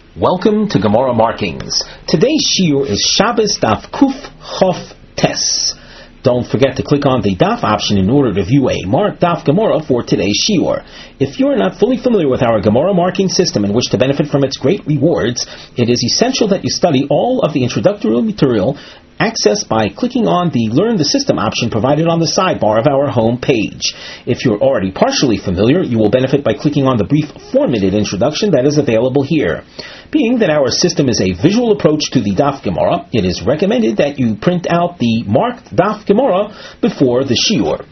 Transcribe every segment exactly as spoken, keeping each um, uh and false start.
Welcome to Gemara Markings. Today's shiur is Shabbos Daf Kuf Chof Tes. Don't forget to click on the Daf option in order to view a marked Daf Gemara for today's shiur. If you are not fully familiar with our Gemara marking system and wish to benefit from its great rewards, it is essential that you study all of the introductory material accessed by clicking on the Learn the System option provided on the sidebar of our home page. If you're already partially familiar, you will benefit by clicking on the brief four-minute introduction that is available here. Being that our system is a visual approach to the Daf Gemara, it is recommended that you print out the marked Daf Gemara before the shiur.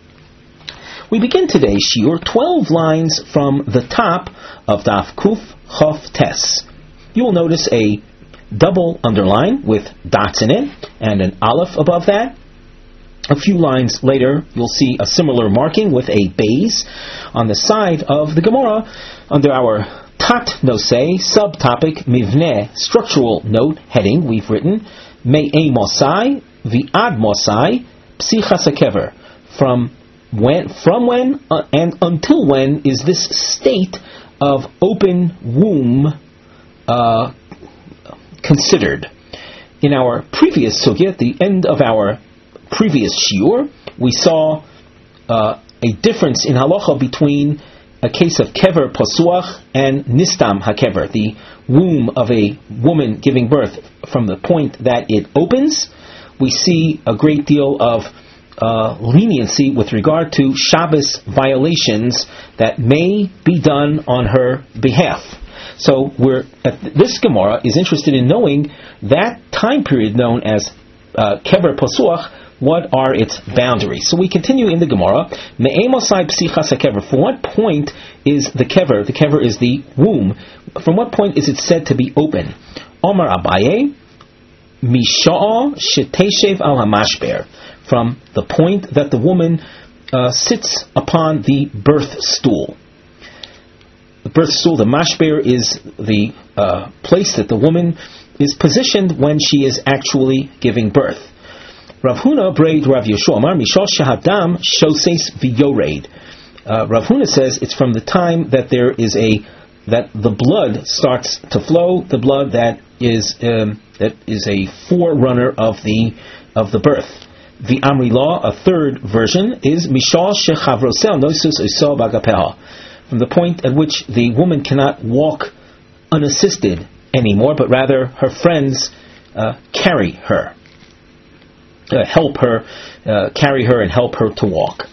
We begin today's shiur twelve lines from the top of Daf Kuf Chof Tes. You will notice a double underline with dots in it and an aleph above that. A few lines later, you'll see a similar marking with a beis on the side of the Gemara under our Tat Nosei subtopic Mivneh structural note heading. We've written Me'ei Mosai Vi'ad Mosai Psichas HaKever. From when, from when uh, and until when is this state of open womb uh, considered? In our previous sugya, at the end of our previous shiur, we saw uh, a difference in halacha between a case of kever pasuach and nistam hakever, the womb of a woman giving birth from the point that it opens. We see a great deal of uh, leniency with regard to Shabbos violations that may be done on her behalf. So we're uh, this Gemara is interested in knowing that time period known as uh, kever pasuach. What are its boundaries? So we continue in the Gemara. Me'ei mosai psichas hakever. From what point is the kever? The kever is the womb. From what point is it said to be open? Omar Abaye, misha'a sheteshev al hamashber. From the point that the woman uh, sits upon the birth stool. The birth stool, the mashber, is the uh, place that the woman is positioned when she is actually giving birth. Rav Huna braid Rav Yeshua Amar Mishal Shahadam Shoses V'Yoreid. Rav Huna says it's from the time that there is a that the blood starts to flow, the blood that is um, that is a forerunner of the of the birth. The Amri Law, a third version, is Mishal Shechavrosel Nosus Isol Bagapeha. From the point at which the woman cannot walk unassisted anymore, but rather her friends uh, carry her. Uh, help her, uh, carry her and help her to walk.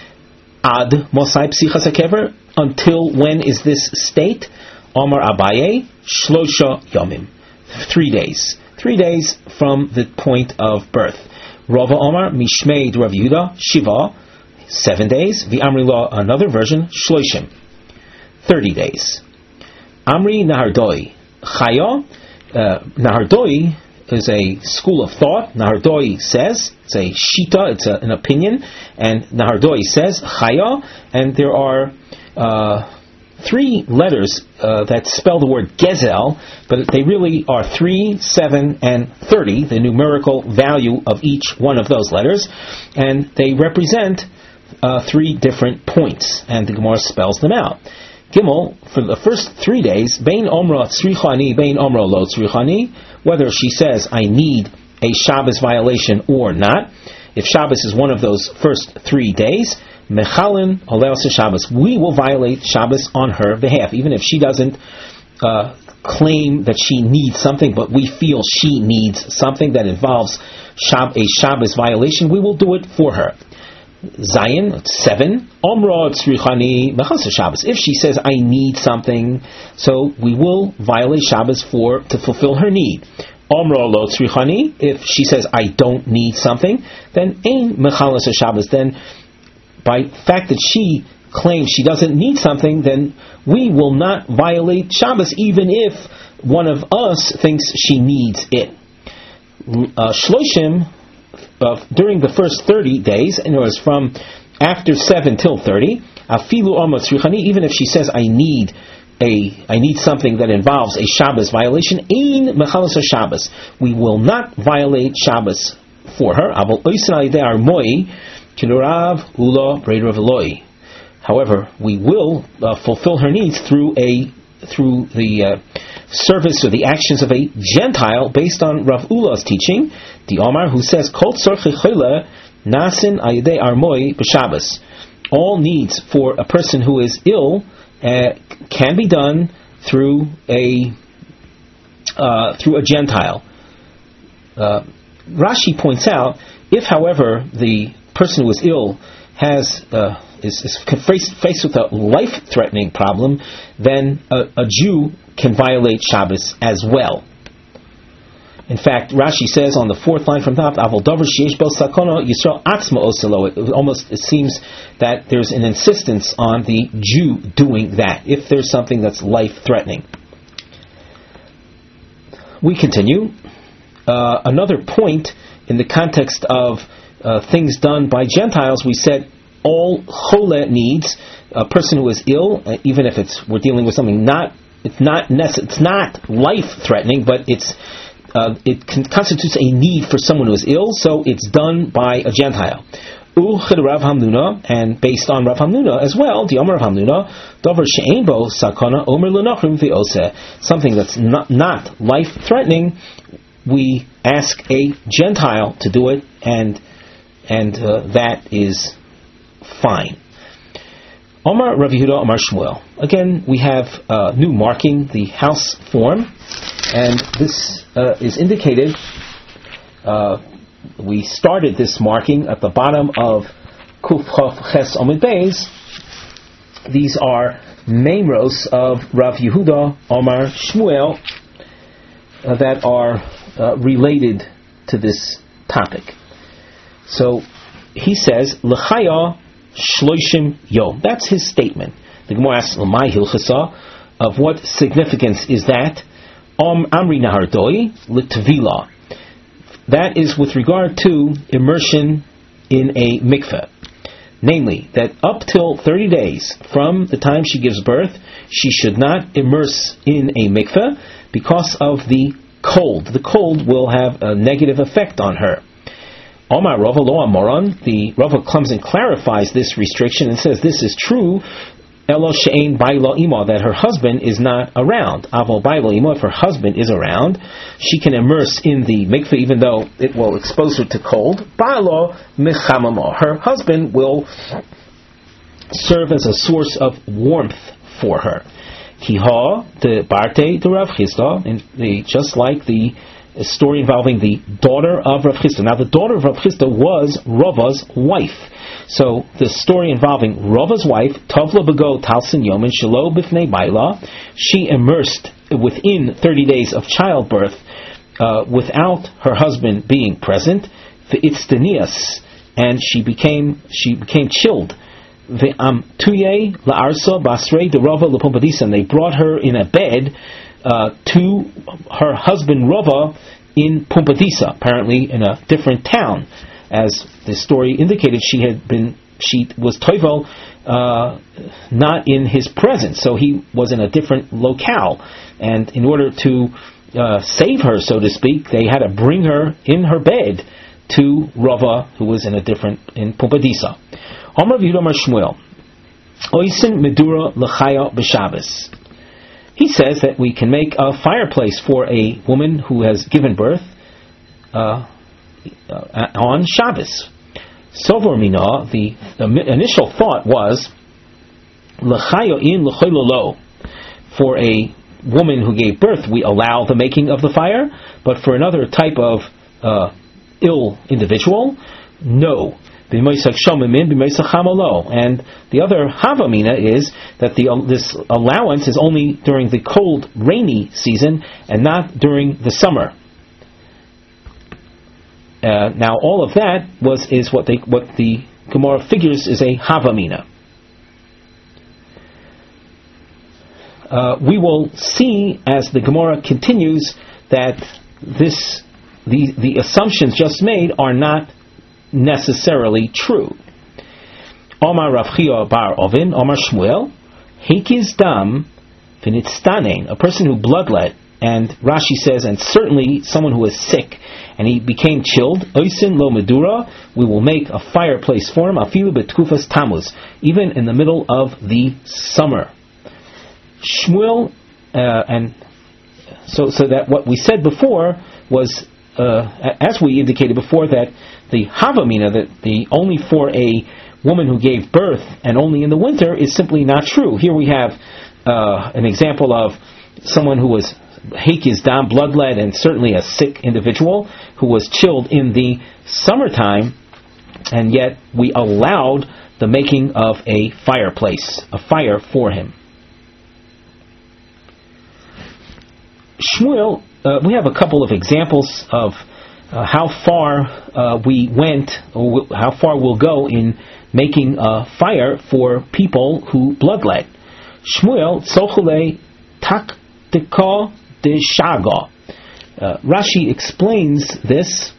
Ad Mosai Psichas HaKever, until when is this state? Omar Abaye, Shlosha Yomim. Three days. Three days from the point of birth. Rava Omar, Mishmeid Rav Yehuda, Shiva, seven days. The Amri Law, another version, Shloshim, thirty days. Amri Nahardoi, Chaya, uh, Nahardoi is a school of thought. Nahardoi says, it's a shita, it's a, an opinion, and Nahardoi says, Chaya, and there are uh, three letters uh, that spell the word Gezel, but they really are three, seven, and thirty, the numerical value of each one of those letters, and they represent uh, three different points, and the Gemara spells them out. Gimel, for the first three days, Bein Omra Tzrichani, Bein Omra Lo Tzrichani, whether she says, I need a Shabbos violation or not. If Shabbos is one of those first three days, Mechalin Aleos Shabbos, we will violate Shabbos on her behalf, even if she doesn't uh, claim that she needs something, but we feel she needs something that involves Shab- a Shabbos violation, we will do it for her. Zion, seven. Omra Tzrichani Mechasa Shabbos. If she says, I need something, so we will violate Shabbos for to fulfill her need. Omra Lo Tzrichani. If she says, I don't need something, then Ein Mechalasa Shabbos. Then, by fact that she claims she doesn't need something, then we will not violate Shabbos, even if one of us thinks she needs it. Uh, Shloshim. Uh, during the first thirty days, and it was from after seven till thirty, afilu alma tzrichani, even if she says, I need a, I need something that involves a Shabbos violation, ein mechalas Shabbos, we will not violate Shabbos for her. Aval oisin alidei armoi kilurav ula breder of Eloi. However, we will uh, fulfill her needs through a through the uh, service or the actions of a Gentile based on Rav Ula's teaching, the Omar, who says, Kol tzorchei chole nasin ayidei armoi b'Shabbos. All needs for a person who is ill uh, can be done through a uh, through a Gentile. Uh, Rashi points out, if, however, the person who is ill has uh, is, is faced, faced with a life-threatening problem, then a, a Jew can violate Shabbos as well. In fact, Rashi says on the fourth line from top, Avol davar sheyesh bo sakona Yisrael atzma oselo. It almost it seems that there's an insistence on the Jew doing that if there's something that's life-threatening. We continue. Uh, another point in the context of uh, things done by Gentiles, we said all chole needs, a person who is ill, uh, even if it's we're dealing with something not it's not nece- it's not life-threatening, but it's Uh, it con- constitutes a need for someone who is ill, so it's done by a Gentile. Uched Rav Hamnuna, and based on Rav Hamnuna as well, the Omer Rav Hamnuna, Dover she'ein bo sakana omer l'nochrim v'oseh, something that's not, not life-threatening, we ask a Gentile to do it, and and uh, that is fine. Omar Rav Yehuda Omar Shmuel. Again, we have a new marking, the house form, and this uh, is indicated. Uh, we started this marking at the bottom of Kuf Chof Ches Omid Beis. These are memros of Rav Yehuda Omar Shmuel uh, that are uh, related to this topic. So he says, L'chaya Shloishim Yom. That's his statement. The Gemara asks, L'mai Hilchasa, of what significance is that? Om Amri Nahardoi L'Tvila. That is with regard to immersion in a mikveh. Namely, that up till thirty days from the time she gives birth, she should not immerse in a mikveh because of the cold. The cold will have a negative effect on her. Omar Rava Lo Amoron, the Rava comes and clarifies this restriction and says this is true, Elo she'ein baila imo, that her husband is not around. Avol baila imo, if her husband is around, she can immerse in the mikveh even though it will expose her to cold. Bailo mechamamo, her husband will serve as a source of warmth for her. Kiha the Barte de Rav Chisda, and the just like the a story involving the daughter of Rav Chisda. Now, the daughter of Rav Chisda was Rava's wife. So, the story involving Rava's wife, Tovla Bego Talsin Yomin Shelo Bifnei Baila, she immersed within thirty days of childbirth uh, without her husband being present, V'itztenias, and she became she became chilled. Ve'am Tuye La'arsa Basrei de Rava L'Pompadisa, and they brought her in a bed Uh, to her husband Rava in Pumpadisa, apparently in a different town. As the story indicated, she had been, she was toivel, uh, not in his presence, so he was in a different locale. And in order to uh, save her, so to speak, they had to bring her in her bed to Rava, who was in a different, in Pumpadisa. Omar V'Yudamar Shmuel, Oisin Medura L'Chaya B'Shabbos. He says that we can make a fireplace for a woman who has given birth uh, uh, on Shabbos. Sovor Mina, the, the initial thought was L'chayo in l'choylolo. For a woman who gave birth, we allow the making of the fire, but for another type of uh, ill individual, no. And the other havamina is that the uh, this allowance is only during the cold, rainy season and not during the summer. Uh, now, all of that was is what they what the Gemara figures is a havamina. Uh, we will see as the Gemara continues that this the the assumptions just made are not necessarily true. Omar Rav Chia bar Ovin, Omar Shmuel, Hekiz dam v'nitztanein, a person who bloodlet, and Rashi says, and certainly someone who is sick, and he became chilled, Oisin lo medura, we will make a fireplace for him, afilu betkufas tamuz, even in the middle of the summer. Shmuel uh, and So, so that what we said before was, uh, as we indicated before, that the Havamina, that the only for a woman who gave birth and only in the winter, is simply not true. Here we have uh, an example of someone who was Heikis Dam, bloodlet, and certainly a sick individual who was chilled in the summertime, and yet we allowed the making of a fireplace, a fire for him. Shmuel, uh, we have a couple of examples of uh, how far uh, we went, or w- how far we'll go in making a fire for people who bloodlet. Shmuel, Tzochule Taktika de Shaga. Uh, Rashi explains this.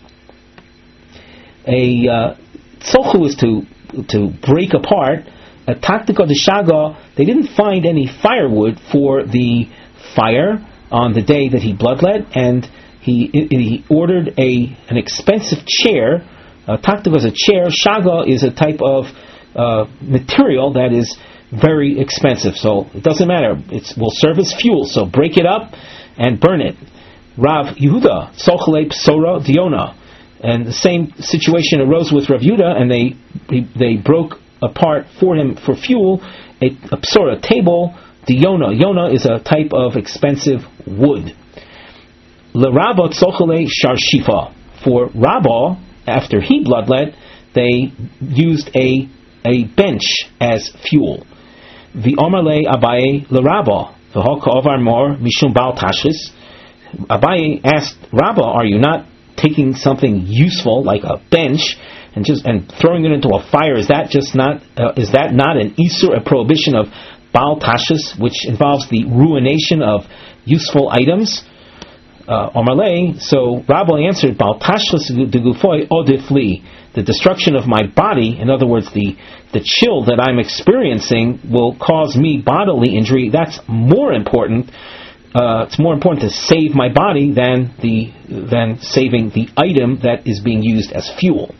A uh, Tzochu is to to break apart. A Taktika de Shaga, they didn't find any firewood for the fire on the day that he bloodlet, and he he ordered a an expensive chair. Uh, Taktika is a chair. Shaga is a type of uh, material that is very expensive, so it doesn't matter. It will serve as fuel. So break it up and burn it. Rav Yehuda, Sochele Psora Diona, and the same situation arose with Rav Yehuda, and they they broke apart for him for fuel a, a Psora table. Diona, Yona is a type of expensive wood. LeRabba Tzochele Sharshifa, for Rabbah, after he bloodlet, they used a a bench as fuel. The Omerle Abaye LeRabba, the Hokavar Mor Mishum Bal Tashis. Abaye asked Rabbah, "Are you not taking something useful like a bench and just and throwing it into a fire? Is that just not uh, is that not an isur, a prohibition of Bal Tashis, which involves the ruination of useful items?" Uh, Omerle, so Rabbah answered, "Bal Tashis de Gufoi Odifli, the destruction of my body, in other words, the the chill that I'm experiencing will cause me bodily injury. That's more important. Uh, it's more important to save my body than the than saving the item that is being used as fuel."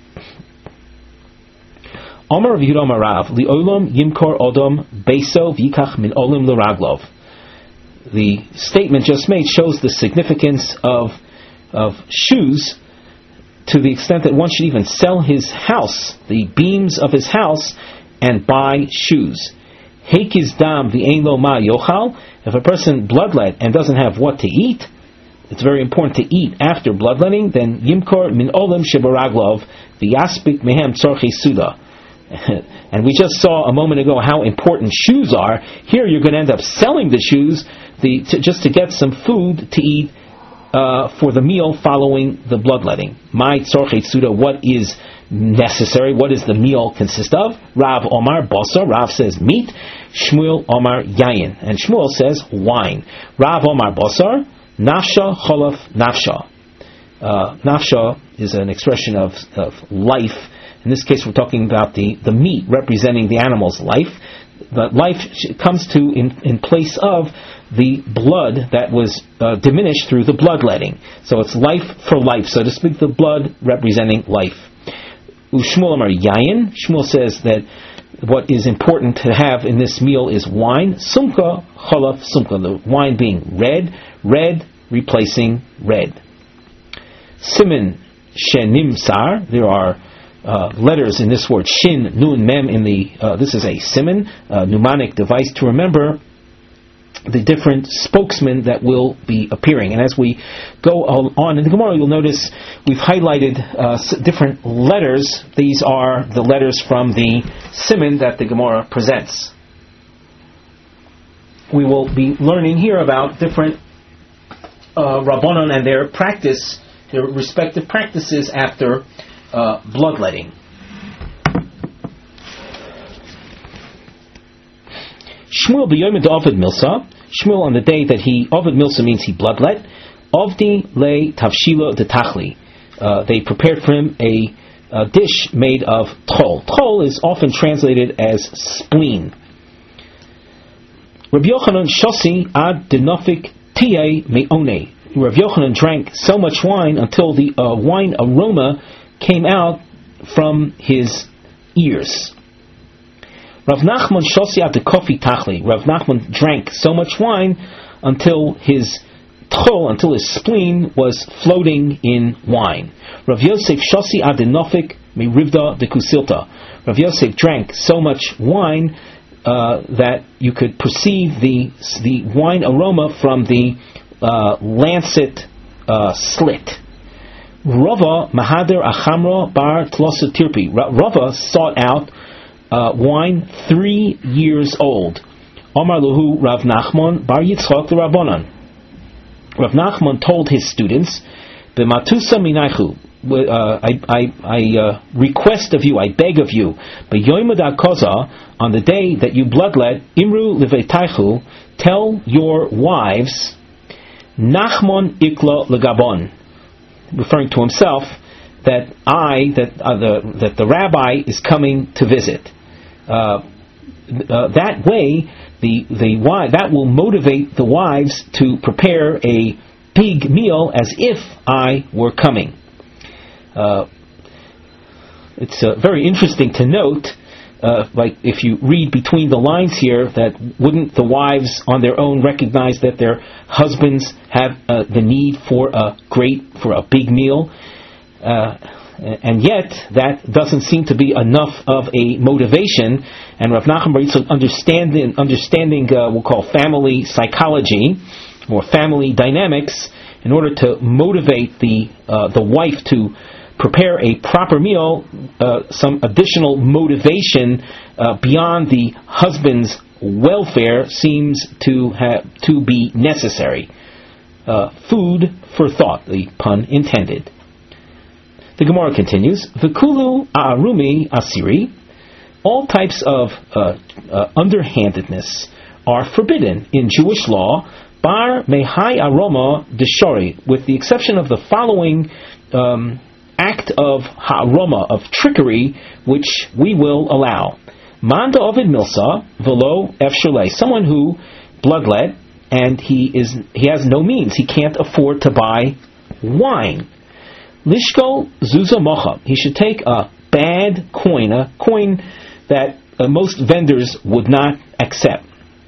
Omar of Yudom Arav, Li'olam Yimkor Odom Beso V'yikach Min Olim L'Raglov. The statement just made shows the significance of of shoes, to the extent that one should even sell his house, the beams of his house, and buy shoes. Heikiz dam v'ein lo ma yochal. If a person bloodlet and doesn't have what to eat, it's very important to eat after bloodletting, then yimkor min olim shebaraglov v'yaspik mehem tzorchei suda. And we just saw a moment ago how important shoes are. Here you're going to end up selling the shoes the, to, just to get some food to eat uh, for the meal following the bloodletting. My tzorchei suda, what is necessary? What does the meal consist of? Rav Omar Basar. Rav says meat. Shmuel Omar Yayin. And Shmuel says wine. Rav Omar Basar. Nafsha Cholaf Nafsha. Uh, nafsha is an expression of, of life. In this case, we're talking about the, the meat representing the animal's life. But life comes to in, in place of the blood that was uh, diminished through the bloodletting. So it's life for life, so to speak, the blood representing life. Ushmuel Amar Yayin. Shmuel says that what is important to have in this meal is wine. Sumka Cholaf Sumka, the wine being red, red replacing red. Simin Shenimsar, there are Uh, letters in this word shin, nun, mem in the uh, this is a siman, uh, mnemonic device to remember the different spokesmen that will be appearing. And as we go on in the Gemara, you'll notice we've highlighted uh, different letters. These are the letters from the siman that the Gemara presents. We will be learning here about different uh, Rabbanon and their practice, their respective practices after Uh, bloodletting. Shmuel b'yom Ovid Milsa. Shmuel on the day that he Ovid Milsa means he bloodlet. Ovdi le tavshila de tachli. They prepared for him a, a dish made of tol. Tol is often translated as spleen. Rabbi Yochanan shosi ad denofik tiye meone. Rabbi Yochanan drank so much wine until the uh, wine aroma came out from his ears. Rav Nachman shosi at the coffee tachli. Rav Nachman drank so much wine until his chol, until his spleen was floating in wine. Rav Yosef shosi adenofik mi rivda de kusilta. Rav Yosef drank so much wine uh, that you could perceive the the wine aroma from the uh, lancet uh, slit. Rava Mahader Achamra Bar Tlosa Tirpi. Rava sought out uh, wine three years old. Omar Luhu Rav Nachman Bar Yitzchak Rabbanan. Rav Nachman told his students, "B'matusa minaychu, uh, I, I, I uh, request of you, I beg of you, b'yoymad koza, on the day that you bloodlet, imru levetaychu, tell your wives, Nachman ikla legabon," referring to himself, that I, that uh, the that the rabbi is coming to visit. Uh, uh, that way, the the wife, that will motivate the wives to prepare a big meal as if I were coming. Uh, it's uh, very interesting to note, uh, like if you read between the lines here, that wouldn't the wives on their own recognize that their husbands have uh, the need for a great, for a big meal? Uh, and yet, that doesn't seem to be enough of a motivation. And Rav Nachman Bar Yitzchak, understanding, understanding uh, we'll call family psychology, or family dynamics, in order to motivate the uh, the wife to prepare a proper meal, uh, some additional motivation uh, beyond the husband's welfare seems to have to be necessary. Uh, food for thought, the pun intended. The Gemara continues, V'kulu a'arumi asiri, all types of uh, uh, underhandedness are forbidden in Jewish law, bar mehai aroma deshori, with the exception of the following um, act of ha'aroma, of trickery, which we will allow. Manda ovid milsa velo efshulei, someone who bloodlet and he is he has no means, he can't afford to buy wine. Lishko zuza mocha, he should take a bad coin, a coin that uh, most vendors would not accept.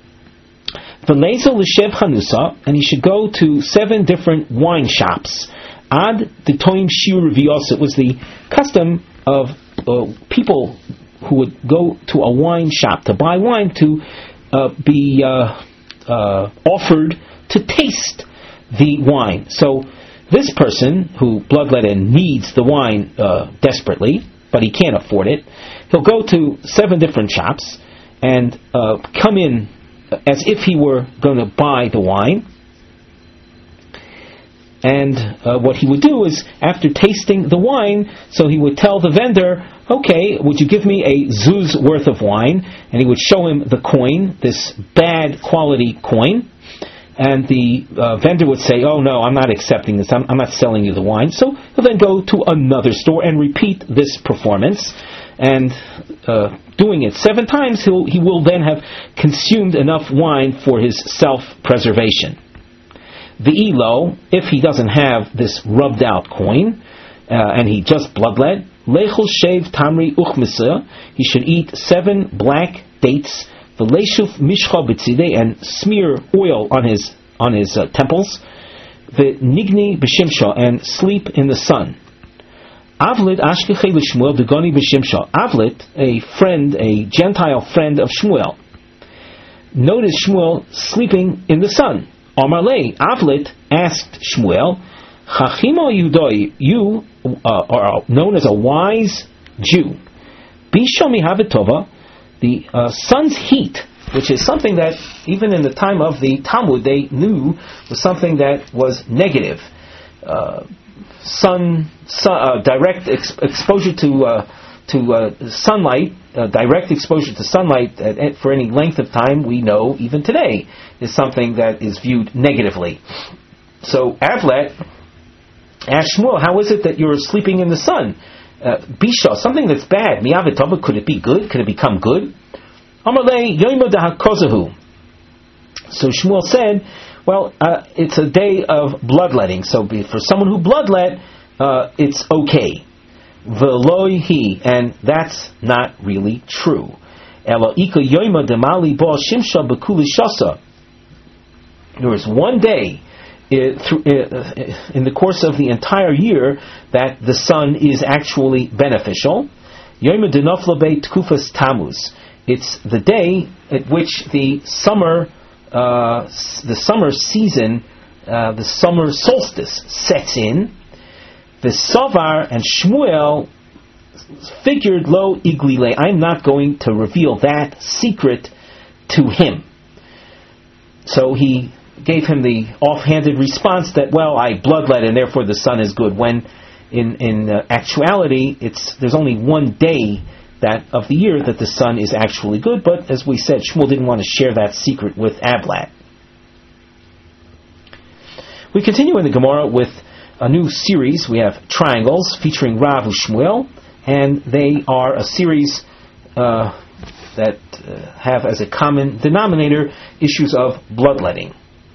V'lezo l'shev chanusa, and he should go to seven different wine shops. Ad detoim shiur v'yos, it was the custom of uh, people who would go to a wine shop to buy wine to uh, be uh, uh, offered to taste the wine. So this person who bloodlet and needs the wine uh, desperately, but he can't afford it, he'll go to seven different shops and uh, come in as if he were going to buy the wine. And uh, what he would do is, after tasting the wine, so he would tell the vendor, okay, would you give me a zuz worth of wine? And he would show him the coin, this bad quality coin. And the uh, vendor would say, oh no, I'm not accepting this, I'm, I'm not selling you the wine. So he'll then go to another store and repeat this performance. And uh, doing it seven times, he'll, he will then have consumed enough wine for his self-preservation. The elo, if he doesn't have this rubbed out coin, uh, and he just bloodlet, lechul shev tamri uchmisa, he should eat seven black dates, the leshuf mishcha b'tzidei, and smear oil on his on his uh, temples, the nigni b'shimsha, and sleep in the sun. Avlit ashkechei l'shmuel degoni b'shimsha. Avlit, a friend, a Gentile friend of Shmuel, noticed Shmuel sleeping in the sun. Amar lei, Avlit asked Shmuel, Chachimo Yudoi, you uh, are known as a wise Jew. Bishomi Havitova, the uh, sun's heat, which is something that even in the time of the Talmud they knew was something that was negative. Uh, sun, sun uh, direct ex- exposure to uh, to uh, sunlight, uh, direct exposure to sunlight at, at, for any length of time, we know even today, is something that is viewed negatively. So Avlet asked Shmuel, how is it that you're sleeping in the sun? Uh, Bisha, something that's bad. Mi'avitova, could it be good? Could it become good? Amalei yoymo dahakozahu. So Shmuel said, well, uh, it's a day of bloodletting. So for someone who bloodlet, uh, it's okay. Veloi he, and that's not really true. Elo ika yoyma demali bo shimsha bekuli shasa. There was one day uh, through, uh, in the course of the entire year that the sun is actually beneficial. Yom Denofla Beit Tkufas Tammuz. It's the day at which the summer, uh, the summer season, uh, the summer solstice sets in. The Savar and Shmuel figured lo iglile. I'm not going to reveal that secret to him. So he gave him the offhanded response that, well, I bloodlet and therefore the sun is good. When in in uh, actuality, it's there's only one day that of the year that the sun is actually good. But as we said, Shmuel didn't want to share that secret with Ablat. We continue in the Gemara with a new series. We have triangles featuring Rav Shmuel, and they are a series uh, that uh, have as a common denominator issues of bloodletting.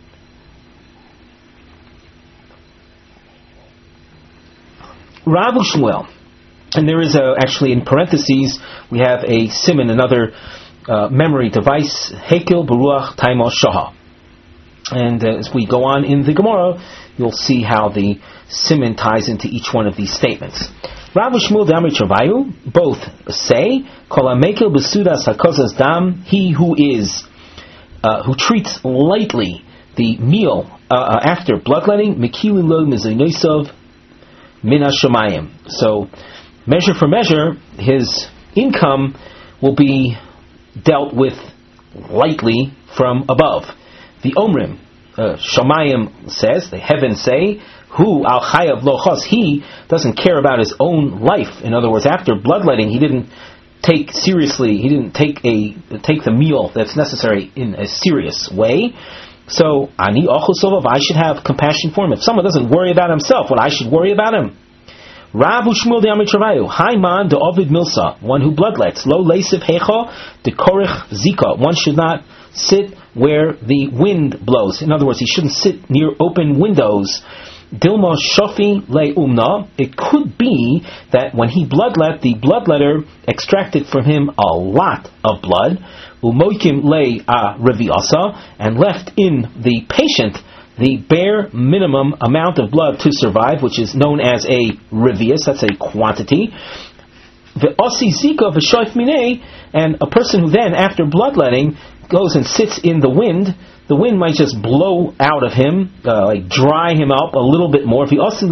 Rav Shmuel, and there is a, actually in parentheses we have a siman, another uh, memory device, Hekel Baruch Taimo Shaha. And uh, as we go on in the Gemara, you'll see how the siman ties into each one of these statements. Rav Shmuel Damri Travayu both say, Kol HaMekel B'Sudas HaKozas Dam, he who is, uh, who treats lightly the meal uh, after bloodletting, Mekili Lo Mizaynosov Mina Shamayim. So, measure for measure, his income will be dealt with lightly from above. The Omrim, uh, Shamayim says, the heavens say, who al chayav lochos, he doesn't care about his own life. In other words, after bloodletting, he didn't take seriously, he didn't take a take the meal that's necessary in a serious way. So, ani ochosov, I should have compassion for him. If someone doesn't worry about himself, well, I should worry about him. Rav Shmuel de Amitravayu, Haiman de Ovid Milsa, one who bloodlets, lo leisiv hecha de korich zika, one should not sit where the wind blows. In other words, he shouldn't sit near open windows. Dilma shofi le umna. It could be that when he bloodlet, the bloodletter extracted from him a lot of blood. Umoikim le a reviasa, and left in the patient the bare minimum amount of blood to survive, which is known as a revius. That's a quantity. The osi zika v'shoif minei, and a person who then, after bloodletting, goes and sits in the wind, the wind might just blow out of him, uh, like dry him up a little bit more.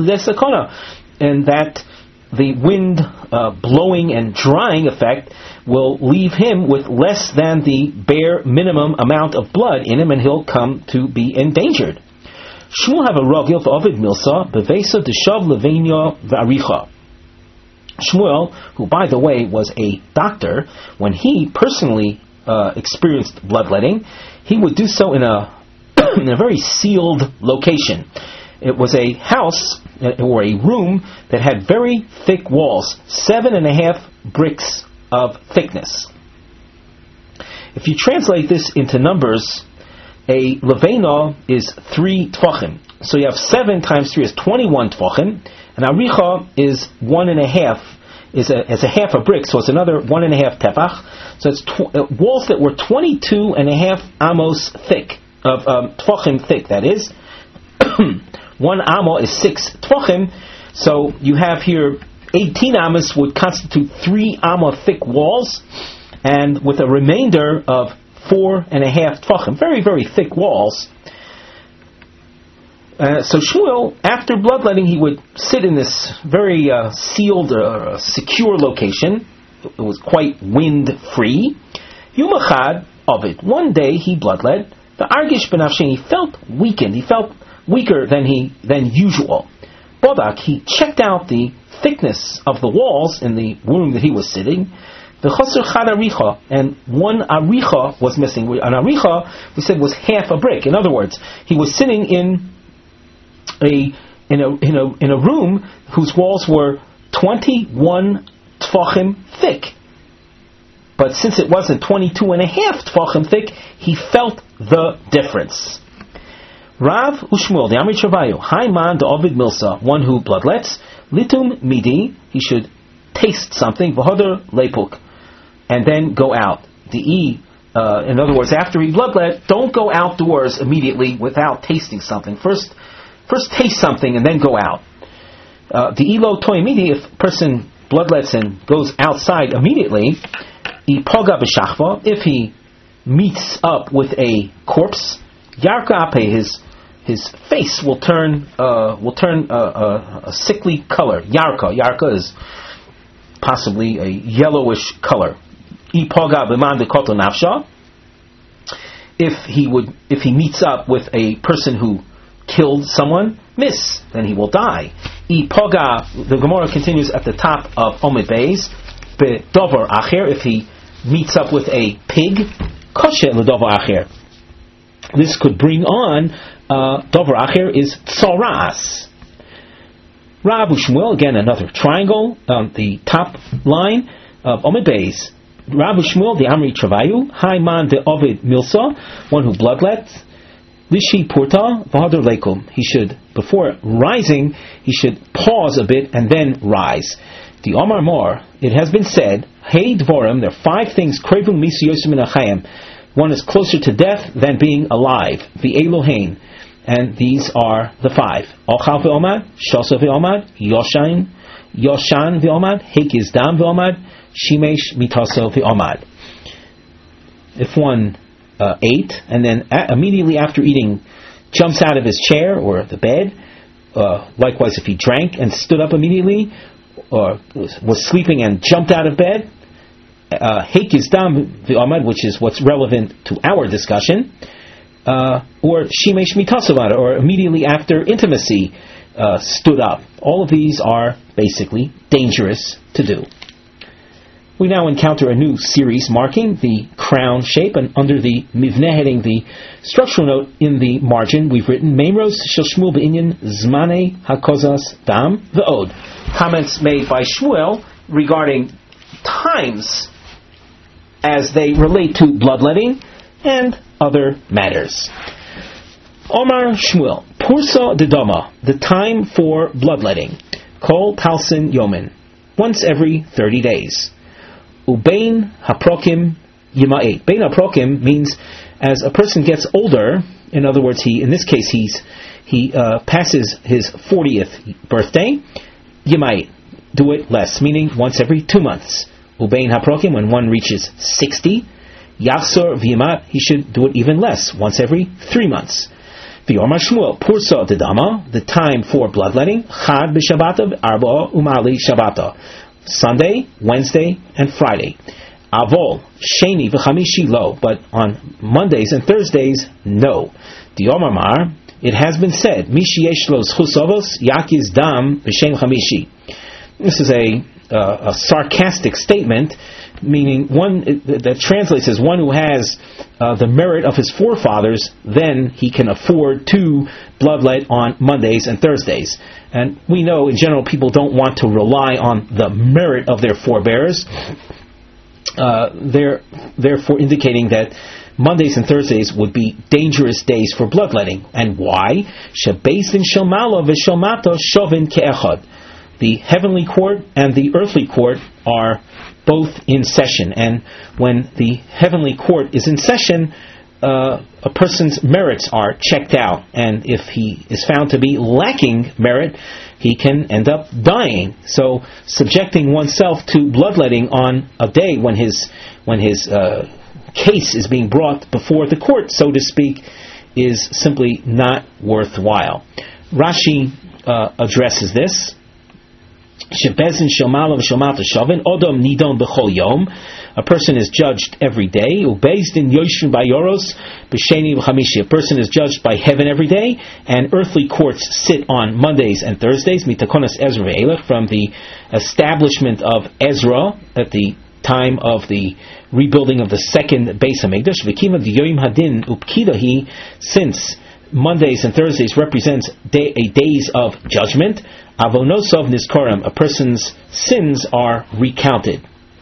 And that the wind uh, blowing and drying effect will leave him with less than the bare minimum amount of blood in him, and he'll come to be endangered. Shmuel have a rogil for Ovid Milsa, bevesa deshav levenia v'aricha. Shmuel, who by the way was a doctor, when he personally uh, experienced bloodletting, he would do so in a in a very sealed location. It was a house or a room that had very thick walls, seven and a half bricks of thickness. If you translate this into numbers, a levena is three tvachim. So you have seven times three is twenty-one tvachim, and aricha is one and a half, is a, is a half a brick, so it's another one and a half tefach. So it's tw- uh, walls that were twenty-two and a half amos thick, of um, tvachim thick, that is. One amo is six tvachim, so you have here eighteen amos would constitute three amo thick walls, and with a remainder of four and a half tvachim, very, very thick walls. Uh, so Shmuel, after bloodletting, he would sit in this very uh, sealed, uh, secure location. It was quite wind-free. Yumachad of it. One day he bloodlet. The argish benafshin, he felt weakened. He felt weaker than he than usual. Bodak, he checked out the thickness of the walls in the room that he was sitting. The chosr chad aricha, and one aricha was missing. An aricha, we said, was half a brick. In other words, he was sitting in a in a in a in a room whose walls were twenty-one tvachim thick. But since it wasn't twenty-two and a half tvachim thick, he felt the difference. Rav Ushmuel, the Amri Travayu, Haiman de Ovid Milsa, one who bloodlets, litum midi, he should taste something, v'hodar lepuk, and then go out. The e Uh, in other words, after he bloodlet, don't go outdoors immediately without tasting something. First, first taste something and then go out. Uh, the elo toimidi, if a person bloodlets and goes outside immediately, ipoga b'shachva, if he meets up with a corpse, yarka ape, his his face will turn uh, will turn uh, uh, a sickly color. Yarka, yarka is possibly a yellowish color. Ipoga b'man dekoto nafsha. If he would, if he meets up with a person who killed someone, miss, then he will die. Ipoga, the Gemara continues at the top of Omid Beis, bedover acher. If he meets up with a pig, kosher ledover acher. This could bring on uh, dover acher is tzoras. Rabu Shmuel, again another triangle on the top line of Omid Beis. Rabu Shmuel the Amri Travayu, Haiman de Ovid Milsa, one who bloodlet, Lishi Purta Vahadur Lekum. He should, before rising, he should pause a bit and then rise. The Omar Mor, it has been said, Hey Dvorim, there are five things, Krevun Misi Yosim Minachayim. One is closer to death than being alive. The Elohein. And these are the five. Ochal Ve'omad, Shosa Ve'omad, Yoshan, Yoshan Ve'omad, Hekiz Dam Ve'omad, Shimesh Mitaso Ve'omad. If one uh, ate, and then a- immediately after eating jumps out of his chair or the bed, uh, likewise if he drank and stood up immediately, or was sleeping and jumped out of bed, Hekiz Dam Ve'omad, which is what's relevant to our discussion, uh, or Shimesh Mitaso Ve'omad, or immediately after intimacy uh, stood up. All of these are basically dangerous to do. We now encounter a new series marking the crown shape, and under the mivneh heading, the structural note in the margin, we've written Meimros Shel Shmuel Be'inyan Zmane Hakozas Dam Ve'od. Comments made by Shmuel regarding times as they relate to bloodletting and other matters. Omar Shmuel, Pursa Dedama, the time for bloodletting. Kol Palsin Yomin, once every thirty days. Ubein haprokim yima'et. Bein haprokim means as a person gets older, in other words, he in this case he's he uh, passes his fortieth birthday, yima'et, do it less, meaning once every two months. Ubein haprokim, when one reaches sixty, yachsor v'yimat, he should do it even less, once every three months. V'yomar Shmuel, pursa dedama, the time for bloodletting, chad b'shabata arba umali shabata. Sunday, Wednesday, and Friday. Avol, Sheni, v'chamishi lo, but on Mondays and Thursdays, no. The Omar Mar, it has been said, Mishi yesh lo zchus yakiz dam b'shem chamishi. This is a, uh, a sarcastic statement, meaning one that translates as one who has uh, the merit of his forefathers, then he can afford to bloodlet on Mondays and Thursdays. And we know in general people don't want to rely on the merit of their forebears, uh, they're therefore indicating that Mondays and Thursdays would be dangerous days for bloodletting. And why? Shebeis shelmalo v'shelmato shovin ke'echad. The heavenly court and the earthly court are both in session, and when the heavenly court is in session, uh, a person's merits are checked out, and if he is found to be lacking merit, he can end up dying. So subjecting oneself to bloodletting on a day when his when his uh, case is being brought before the court, so to speak, is simply not worthwhile. Rashi uh, addresses this. A person is judged every day. A person is judged by heaven every day, and earthly courts sit on Mondays and Thursdays. From the establishment of Ezra at the time of the rebuilding of the second Beis Hamikdash, since Mondays and Thursdays represents day, a days of judgment, avonosov niskorim, a person's sins are recounted.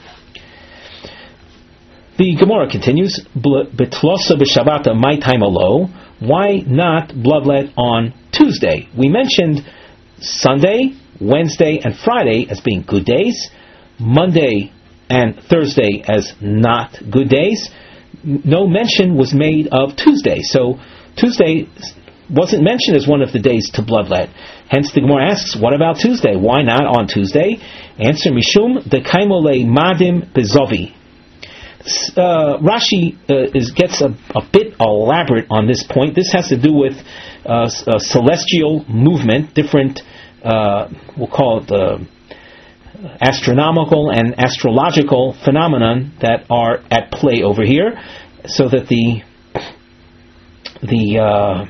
The Gemara continues, betlosa b'shabata, my time alo, why not bloodlet on Tuesday? We mentioned Sunday, Wednesday, and Friday as being good days, Monday and Thursday as not good days. no mention was made of Tuesday. So Tuesday wasn't mentioned as one of the days to bloodlet. Hence the Gemara asks, what about Tuesday? Why not on Tuesday? Answer, Mishum de kaimole madim bezovi. Uh, Rashi uh, is, gets a, a bit elaborate on this point. This has to do with uh, a celestial movement, different, uh, we'll call it uh, astronomical and astrological phenomenon that are at play over here, so that the the uh,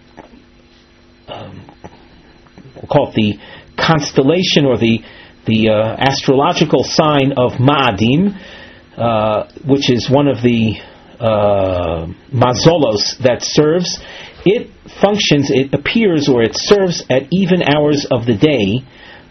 um, we'll call it the constellation or the the uh, astrological sign of Ma'adim, uh, which is one of the uh, mazolos that serves. It functions, it appears, or it serves at even hours of the day,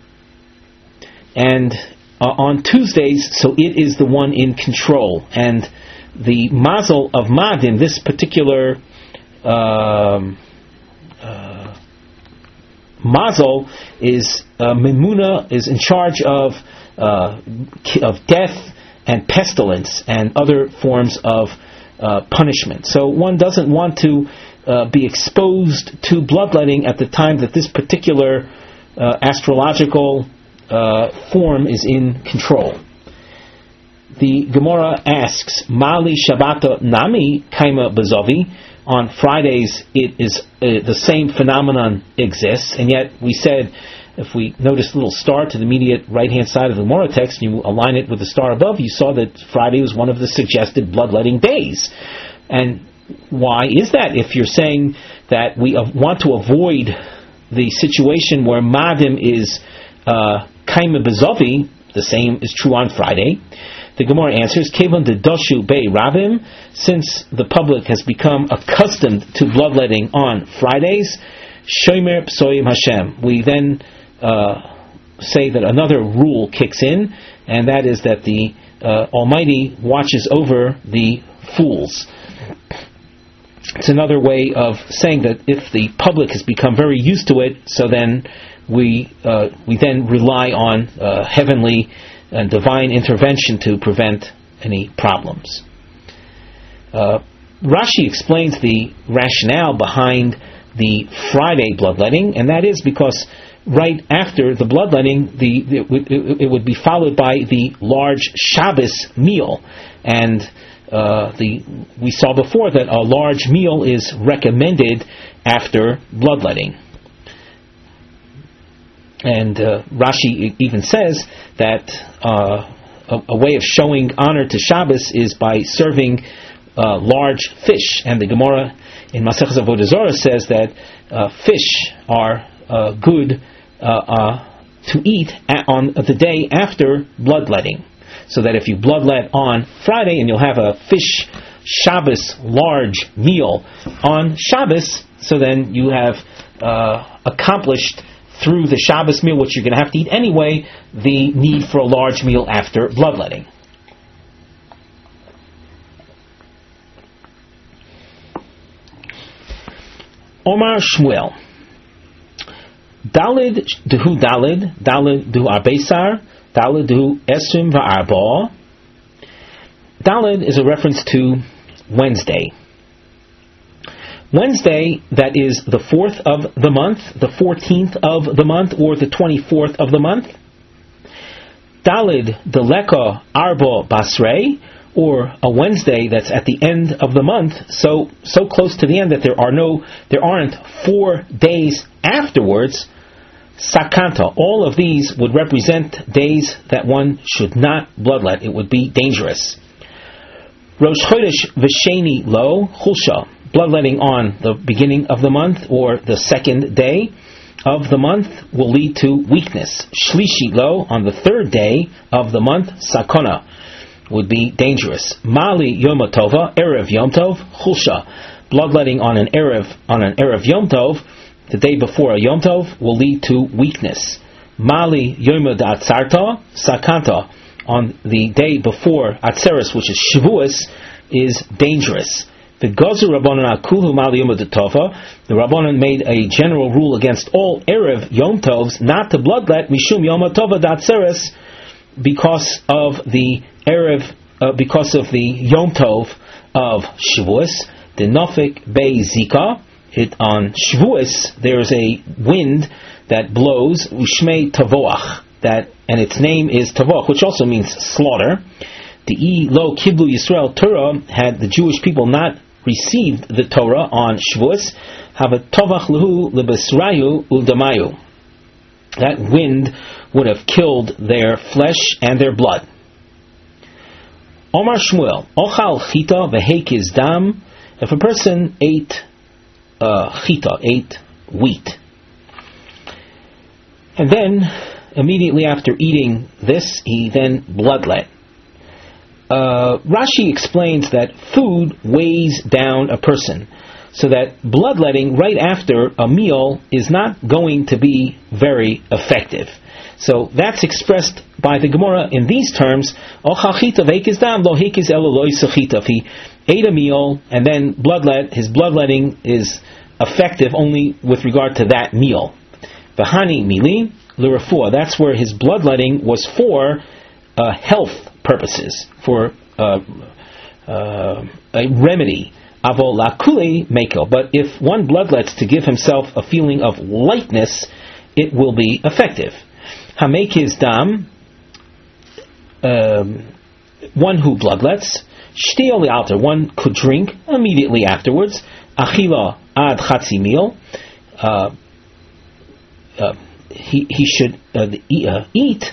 and uh, on Tuesdays, so it is the one in control. And the mazel of Ma'adim, this particular um, uh, mazel, is uh, Memuna is in charge of uh, of death and pestilence and other forms of uh, punishment. So one doesn't want to uh, be exposed to bloodletting at the time that this particular uh, astrological uh, form is in control. The Gemara asks, Mali Shabbat Nami Kaima Bezovi. On Fridays, it is uh, the same phenomenon exists, and yet we said, if we notice the little star to the immediate right-hand side of the Gemara text, and you align it with the star above, you saw that Friday was one of the suggested bloodletting days. And why is that? If you're saying that we uh, want to avoid the situation where Madim is Kaima uh, Bezovi, the same is true on Friday. The Gemara answers, Kevon de Doshu Bei Rabim, since the public has become accustomed to bloodletting on Fridays, Shomer Psoim Hashem. We then uh, say that another rule kicks in, and that is that the uh, Almighty watches over the fools. It's another way of saying that if the public has become very used to it, so then we uh, we then rely on uh, heavenly and divine intervention to prevent any problems. Uh, Rashi explains the rationale behind the Friday bloodletting, and that is because right after the bloodletting, the, the it, it would be followed by the large Shabbos meal, and uh, the we saw before that a large meal is recommended after bloodletting. And uh, Rashi even says that uh, a, a way of showing honor to Shabbos is by serving uh, large fish. And the Gemara in Maseches Avodah Zarah says that uh, fish are uh, good uh, uh, to eat at, on the day after bloodletting. So that if you bloodlet on Friday and you'll have a fish Shabbos large meal on Shabbos, so then you have uh, accomplished through the Shabbos meal, which you're going to have to eat anyway, the need for a large meal after bloodletting. Omar Shmuel. Dalid duhu dalid, dalid duhu arbesar, dalid duhu esrim va'arba. Dalid is a reference to Wednesday. Wednesday, that is the fourth of the month, the fourteenth of the month, or the twenty-fourth of the month. Dalid deleka arba basrei, or a Wednesday that's at the end of the month, so so close to the end that there are no, there aren't four days afterwards. Sakanta. All of these would represent days that one should not bloodlet. It would be dangerous. Rosh Chodesh v'sheni lo chulsha. Bloodletting on the beginning of the month or the second day of the month will lead to weakness. Shlishi lo, on the third day of the month, sakona, would be dangerous. Mali Yom Tova, Erev Yom Tov, chulsha. Bloodletting on an Erev on an Erev Yom Tov, the day before a Yom Tov, will lead to weakness. Mali Yom Atzarta, sakanta, on the day before Atzeres, which is Shavuos, is dangerous. The Gozu Rabbanan Akuhu Mal Yom Tova, the Rabbanan made a general rule against all Erev Yom Tovs not to bloodlet Mishum Yom Tova Datzeres, because of the Erev, uh, because of the Yom Tov of Shavuos, the Nofik Bei Zika. It on Shavuos there's a wind that blows Ushmei Tavoach, that and its name is Tavoach, which also means slaughter. The E Lo Kiblu Yisrael Torah, had the Jewish people not received the Torah on Shavuos, have a Tovach Lehu Lebesrayu Uldamayu. That wind would have killed their flesh and their blood. Omar Shmuel, Ochal Chita Vehekiz Dam. If a person ate uh, chita, ate wheat, and then immediately after eating this, he then bloodlet. Uh, Rashi explains that food weighs down a person, so that bloodletting right after a meal is not going to be very effective. So that's expressed by the Gemara in these terms: if he ate a meal and then bloodlet, his bloodletting is effective only with regard to that meal. V'hani mili l'refuah. That's where his bloodletting was for uh, health purposes, for uh, uh, a remedy. Avo lakule meko. But if one bloodlets to give himself a feeling of lightness, it will be effective. Hamekiz dam. Um, one who bloodlets. Shtiya li'alter. One could drink immediately afterwards. Achila ad chatzi meal. Uh, uh, he he should uh, eat, uh, eat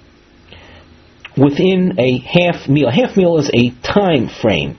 within a half meal. A half meal is a time frame.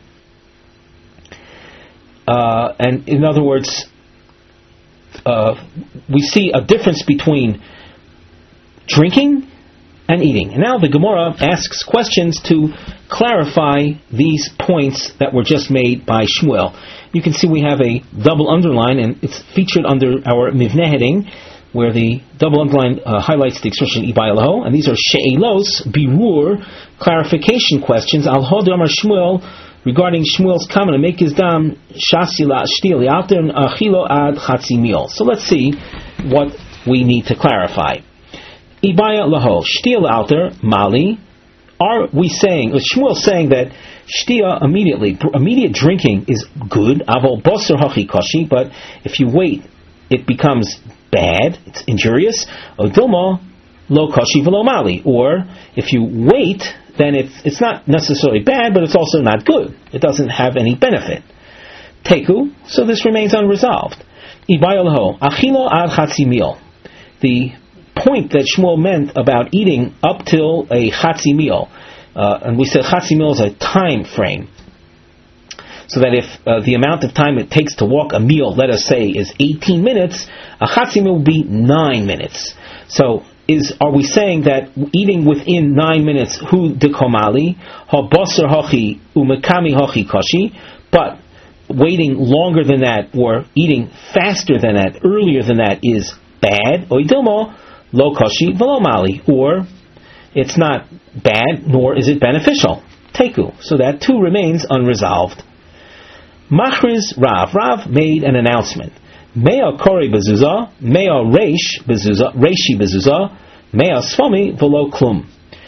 Uh, and in other words, uh, we see a difference between drinking and eating. And now the Gemara asks questions to clarify these points that were just made by Shmuel. You can see we have a double underline, and it's featured under our Mivneh heading, where the double underline uh, highlights the expression Ibay Laho, and these are She'elos, Birur, clarification questions, Al Hod Amar Shmuel, regarding Shmuel's comment, make his dam shasila shtili out there achilo ad chatzi meal. So let's see what we need to clarify. Ibaya laho shtil out there mali. Are we saying? Shmuel saying that shtia immediately, immediate drinking is good. Avol boser hachi kashi, but if you wait, it becomes bad. It's injurious. Odilma lo kashi velo mali. Or if you wait, then it's it's not necessarily bad, but it's also not good. It doesn't have any benefit. Teku, so this remains unresolved. Ibayalho, achilo ad chatzi meal. The point that Shmuel meant about eating up till a chatzi meal, uh, and we said chatzi meal is a time frame, so that if uh, the amount of time it takes to walk a meal, let us say, is eighteen minutes, a chatzi meal will be nine minutes. So, Is are we saying that eating within nine minutes, hu dekomali, ha basar hachi umekami hachi kashi, but waiting longer than that or eating faster than that, earlier than that, is bad? Oidilmo lo kashi velo mali, or it's not bad nor is it beneficial. Teku, so that too remains unresolved. Machriz Rav. Rav made an announcement. Mea kori bezuza, mea reish bezuza, reishi bezuza, mea svami velo klum.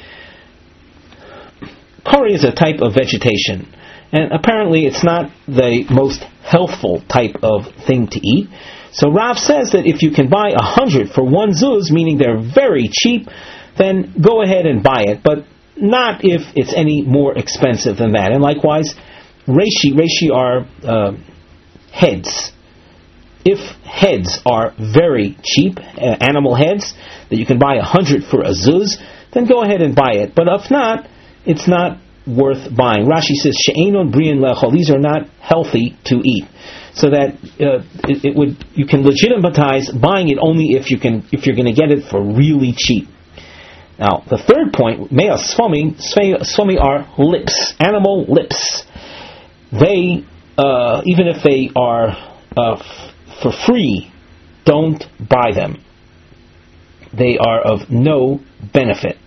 Kori is a type of vegetation, and apparently it's not the most healthful type of thing to eat. So Rav says that if you can buy a hundred for one zuz, meaning they're very cheap, then go ahead and buy it, but not if it's any more expensive than that. And likewise, reishi, reishi are uh, heads. If heads are very cheap, uh, animal heads, that you can buy a hundred for a zuz, then go ahead and buy it. But if not, it's not worth buying. Rashi says, "She'enon brian lechol." These are not healthy to eat. So that uh, it, it would, you can legitimatize buying it only if you can, if you're going to get it for really cheap. Now, the third point, mea svami, svami are lips, animal lips. They, uh, even if they are uh, for free, don't buy them. They are of no benefit.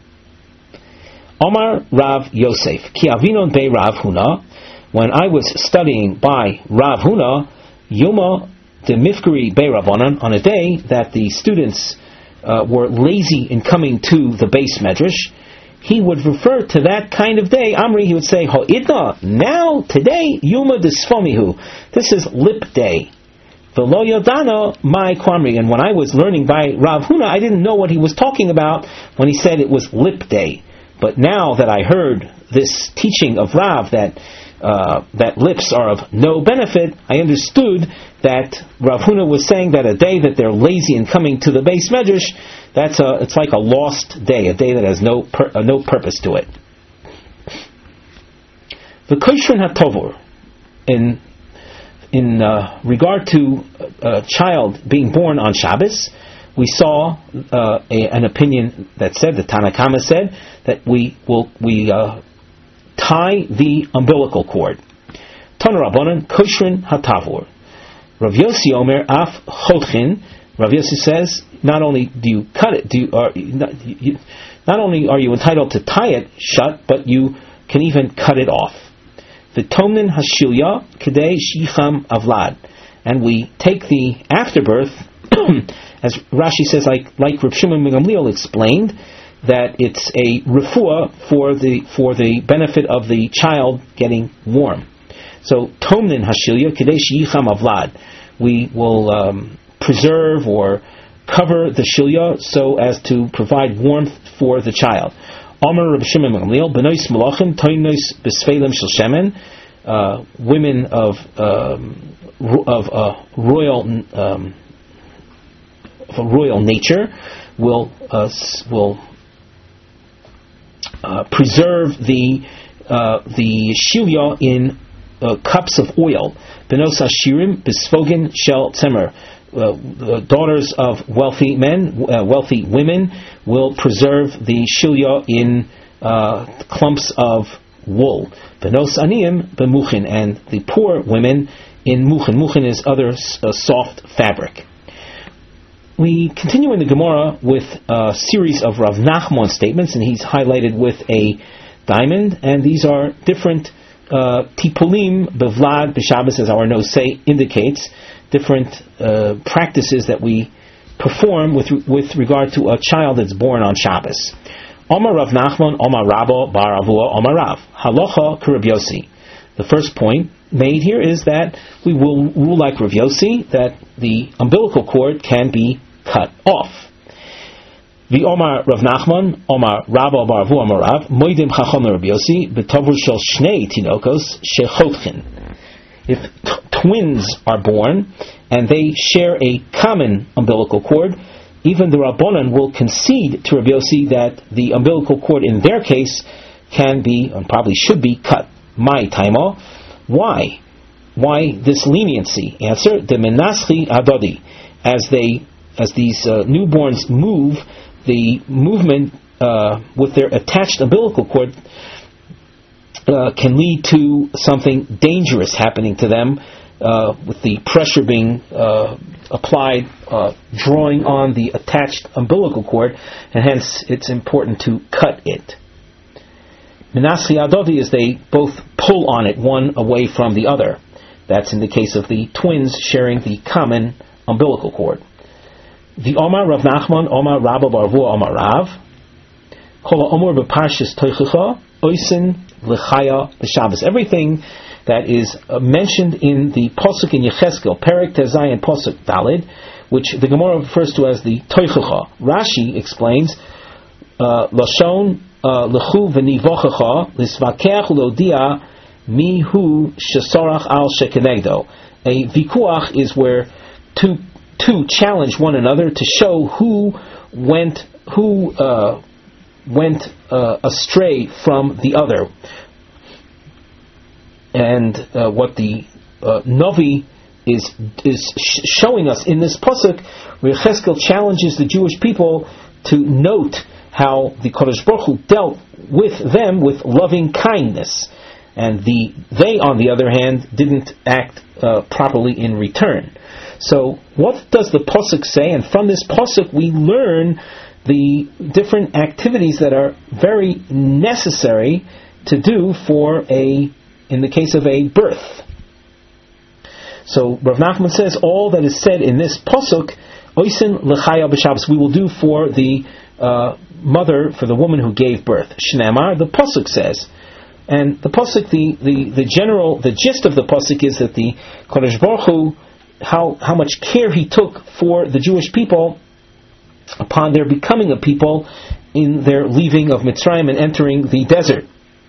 Omar Rav Yosef, ki avinon bei Rav Huna. When I was studying by Rav Huna, Yoma de Mifkari bei Ravonan, on a day that the students uh, were lazy in coming to the base medrash, he would refer to that kind of day. Amri, he would say, Ho'idna, now, today, Yuma Desfomihu. This is lip day. V'lo Yodana, my Kwamri. And when I was learning by Rav Huna, I didn't know what he was talking about when he said it was lip day. But now that I heard this teaching of Rav that uh, that lips are of no benefit, I understood that Rav Huna was saying that a day that they're lazy in coming to the Beis Medrash, that's a, it's like a lost day, a day that has no pur- uh, no purpose to it. The Koshrin HaTovor, in in uh, regard to a child being born on Shabbos, we saw uh, a, an opinion that said, the Tanna Kama said, that we will we uh, tie the umbilical cord. Tana Rabbanan Koshrin HaTavor. Rav Yossi Omer Af Chodchin. Rav Yossi says, not only do you cut it, do you, are, not, you, not only are you entitled to tie it shut, but you can even cut it off. V'tomnin Hashilya Kedei Shicham Avlad. And we take the afterbirth, as Rashi says, like like Reb Shimon ben Gamliel explained, that it's a refuah for the for the benefit of the child getting warm. So Tomnin Hashilya Kedei Shicham Avlad. We will um, preserve or cover the shilya so as to provide warmth for the child. Amar Reb Shimon ben Gamliel Benois Malachim Toinos Besfeilim Shel Shemen. Uh, women of um, of uh, royal um, of a royal nature will uh, will uh, preserve the uh, the shilya in uh, cups of oil. Benos Hashirim Besfogin Shel Tzemer. Uh, the daughters of wealthy men, uh, wealthy women, will preserve the shilya in uh, clumps of wool. Benos Aniyim Bemuchin, and the poor women in Muchin. Muchin is other uh, soft fabric. We continue in the Gemara with a series of Rav Nachman statements, and he's highlighted with a diamond, and these are different uh, tipulim bevlad b'Shabbos, as our notes say, indicates different uh, practices that we perform with with regard to a child that's born on Shabbos. Omar Rav Nachman, Omar Rabba, Bar Avua, Omar Rav. Halacha k'Rav Yossi. The first point made here is that we will rule like Rav Yossi, that the umbilical cord can be cut off. The Omar Rav Nachman, Omar Rabba, Bar Avua, Omar Rav. Moidim Chacham Rav Yossi, B'tovur shel Shnei Tinokos Shechotchin. If t- twins are born and they share a common umbilical cord, even the Rabbanan will concede to Rav Yossi that the umbilical cord in their case can be, and probably should be, cut. My taima. Why? Why this leniency? Answer: the menaschi adodi. As they, as these uh, newborns move, the movement uh, with their attached umbilical cord uh, can lead to something dangerous happening to them, uh, with the pressure being uh, applied, uh, drawing on the attached umbilical cord, and hence it's important to cut it. Menaschi adodi is they both pull on it, one away from the other. That's in the case of the twins sharing the common umbilical cord. The Omar Rav Nachman, Omar Rabba Bar Avua, Omar Rav. Kol Omar b'Parshas Toichacha Oisin L'Chaya B'Shabbos. Everything that is uh, mentioned in the Pasuk in Yecheskel, Perek Tezayin Pasuk Dalid, which the Gemara refers to as the Toichacha. Rashi explains, uh, Lashon L'chu v'nivochacha l'svakeach u'lodia mihu shesorach al shekenegdo. A vikuach is where two two challenge one another to show who went who uh, went uh, astray from the other. And uh, what the uh, Novi is is sh- showing us in this pasuk, where Cheskel challenges the Jewish people to note how the Kodesh Baruch Hu dealt with them with loving kindness, and the they, on the other hand, didn't act uh, properly in return. So, what does the pasuk say? And from this pasuk, we learn the different activities that are very necessary to do for a, in the case of a birth. So, Rav Nachman says all that is said in this pasuk, Oisin l'chaya b'Shabbos, we will do for the Uh, mother, for the woman who gave birth. Shneimar, the pasuk says, and the pasuk, the, the, the general, the gist of the pasuk is that the Kodesh Baruch Hu, how how much care He took for the Jewish people upon their becoming a people in their leaving of Mitzrayim and entering the desert.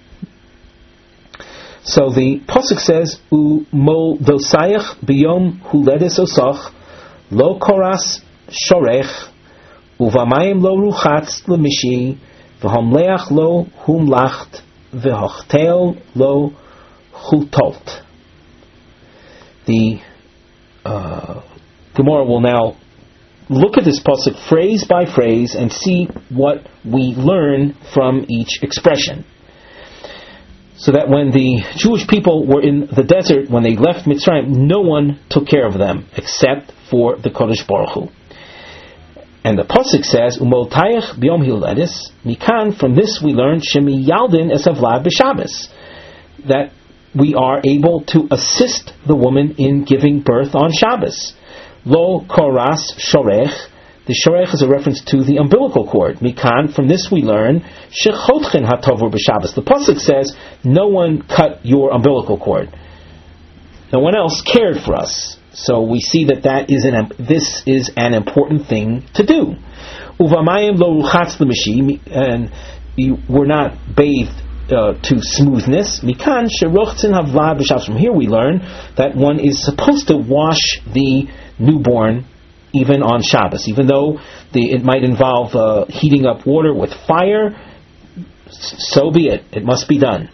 So the pasuk says, "U mol dosayach biyom huledes osach lo koras shorech uvamayim lo ruchatz lemishi v'hamleach lo humlacht v'hochtel lo chutolt." The uh, Gemara will now look at this pasuk phrase by phrase and see what we learn from each expression. So that when the Jewish people were in the desert, when they left Mitzrayim, no one took care of them except for the Kodesh Baruch Hu. And the pasuk says, "Umoltayach biyom hiledis." Mikan, from this we learn shemi yaldin es avlad b'Shabbos, that we are able to assist the woman in giving birth on Shabbos. Lo koras shorech. The shorech is a reference to the umbilical cord. Mikan, from this we learn shechotchen hatovur b'Shabbos. The pasuk says, no one cut your umbilical cord. No one else cared for us. So we see that that is an this is an important thing to do. Uvamayim lo ruchatz l'mishi, and you were not bathed uh, to smoothness. Mikan sherochtzin havlad b'Shabbos. From here we learn that one is supposed to wash the newborn even on Shabbos, even though the, it might involve uh, heating up water with fire. So be it. It must be done.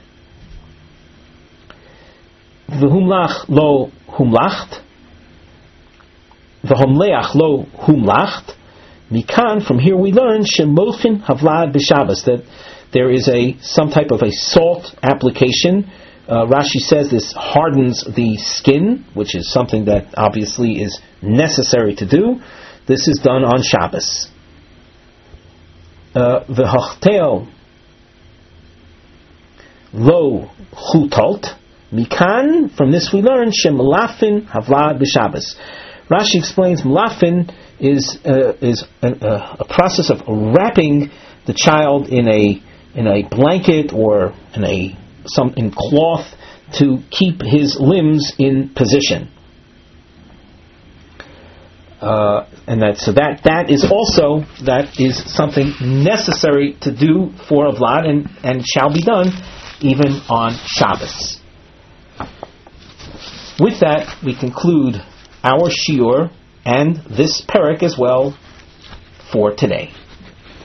V'humlach lo humlacht. V'homleach lo humlacht. Mikan, from here we learn shemolchin havlad b'Shabbos, that there is a some type of a salt application. Uh, Rashi says this hardens the skin, which is something that obviously is necessary to do. This is done on Shabbos. V'hochtel lo chutalt. Mikan, from this we learn shemalafin havlad b'Shabbos. Rashi explains malafin is uh, is a, a process of wrapping the child in a in a blanket or in a some in cloth to keep his limbs in position. Uh, and that so that that is also that is something necessary to do for a vlad and, and shall be done even on Shabbos. With that, we conclude our shiur and this perek as well for today.